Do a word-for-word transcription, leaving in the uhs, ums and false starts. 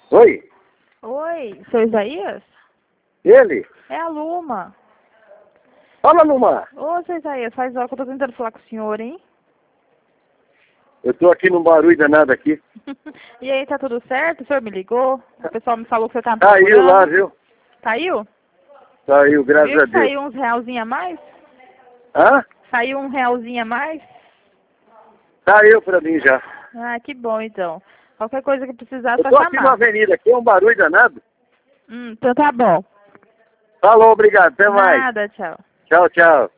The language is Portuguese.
Oi? Oi, seu Isaías? Ele? É a Luma. Fala, Luma. Ô, seu Isaías, faz hora que eu tô tentando falar com o senhor, hein? Eu tô aqui num barulho danado aqui. E aí, tá tudo certo? O senhor me ligou? O pessoal me falou que você tá me Saiu procurando. lá, viu? Saiu? Saiu, graças Viu a que Deus. saiu uns realzinho a mais? Hã? Saiu um realzinho a mais? Saiu pra mim já. Ah, que bom, então. Qualquer coisa que precisar, Eu só tô aqui na chamar. avenida, aqui é um barulho danado. Hum, então tá bom. Falou, obrigado, até mais. Nada, tchau. Tchau, tchau.